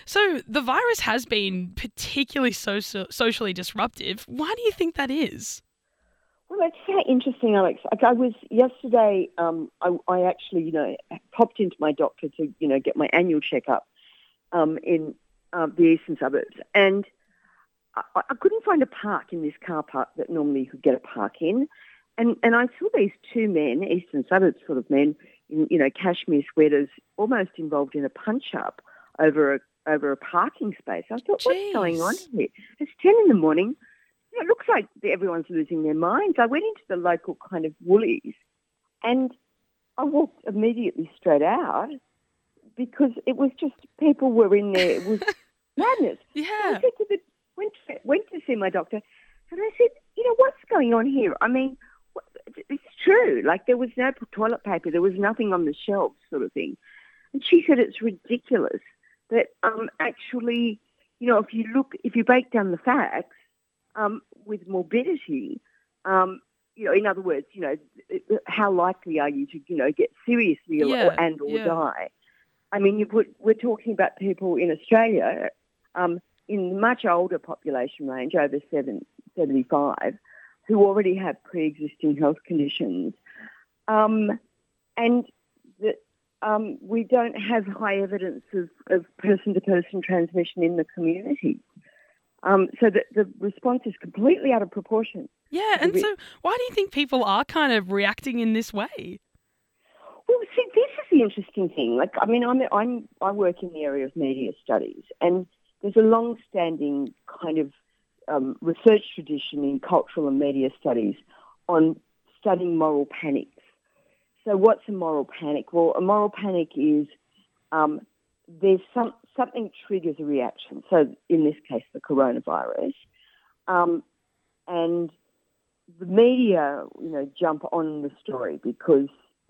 So the virus has been particularly socially disruptive. Why do you think that is? Well, that's so interesting, Alex. Like I was yesterday. I actually, popped into my doctor to, get my annual checkup in the eastern suburbs, and I couldn't find a park in this car park that normally you could get a park in, and I saw these two men, eastern suburbs sort of men, in cashmere sweaters, almost involved in a punch up over a parking space. I thought, what's going on Jeez. here? It's 10 in the morning. It looks like everyone's losing their minds. I went into the local kind of Woolies and I walked immediately straight out because it was just people were in there. It was madness. And I Yeah. said to went to see my doctor and I said, what's going on here? I mean, it's true. Like there was no toilet paper. There was nothing on the shelves sort of thing. And she said it's ridiculous that actually, if you break down the facts, with morbidity, in other words, how likely are you to, get seriously ill Yeah. or Yeah. die? I mean, we're talking about people in Australia in the much older population range, over 75, who already have pre-existing health conditions. And that we don't have high evidence of person-to-person transmission in the community. So that the response is completely out of proportion. Yeah. And so why do you think people are kind of reacting in this way? Well, see, this is the interesting thing. Like, I mean, I work in the area of media studies, and there's a long-standing kind of research tradition in cultural and media studies on studying moral panics. So, what's a moral panic? Well, a moral panic is there's something triggers a reaction. So, in this case, the coronavirus, and the media, jump on the story because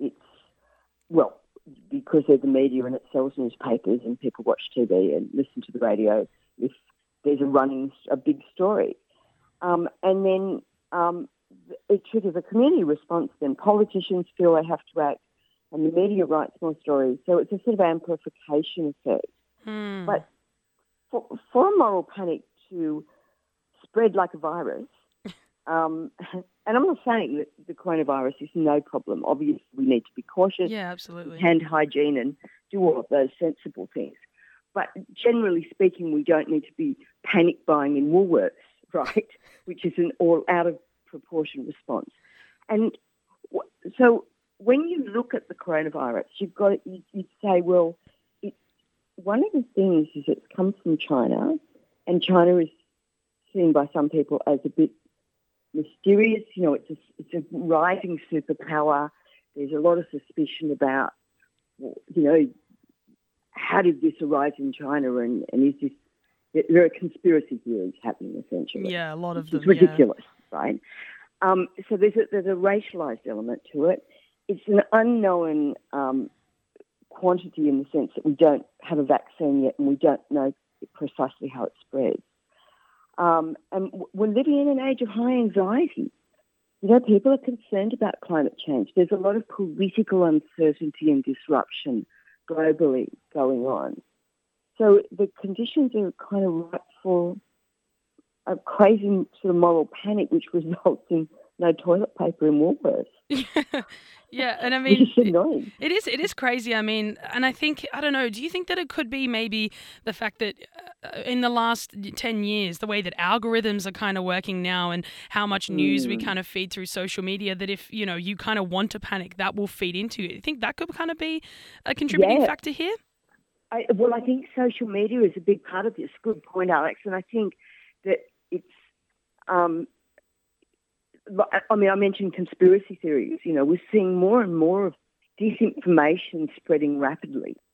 because they're the media and it sells newspapers and people watch TV and listen to the radio if there's a big story. And then it triggers a community response. Then politicians feel they have to act and the media writes more stories. So it's a sort of amplification effect. But for a moral panic to spread like a virus, and I'm not saying that the coronavirus is no problem. Obviously, we need to be cautious, Yeah, absolutely. hand hygiene, and do all of those sensible things. But generally speaking, we don't need to be panic buying in Woolworths, right? Which is an all out of proportion response. And so when you look at the coronavirus, you'd say, well, one of the things is it's come from China, and China is seen by some people as a bit mysterious. It's a rising superpower. There's a lot of suspicion about, how did this arise in China, and is this? There are conspiracy theories happening essentially. Yeah, a lot of them. It's ridiculous, right? So there's a racialized element to it. It's an unknown quantity in the sense that we don't have a vaccine yet, and we don't know precisely how it spreads. And we're living in an age of high anxiety. People are concerned about climate change. There's a lot of political uncertainty and disruption globally going on. So the conditions are kind of ripe for a crazy sort of moral panic, which results in no toilet paper in Woolworths. Yeah, and I mean, It's annoying. it is crazy. I mean, and I think, I don't know, do you think that it could be maybe the fact that in the last 10 years, the way that algorithms are kind of working now and how much news we kind of feed through social media, that if, you kind of want to panic, that will feed into it. You think that could kind of be a contributing factor here? I think social media is a big part of this. Good point, Alex. And I think that it's, I mentioned conspiracy theories. We're seeing more and more of disinformation spreading rapidly.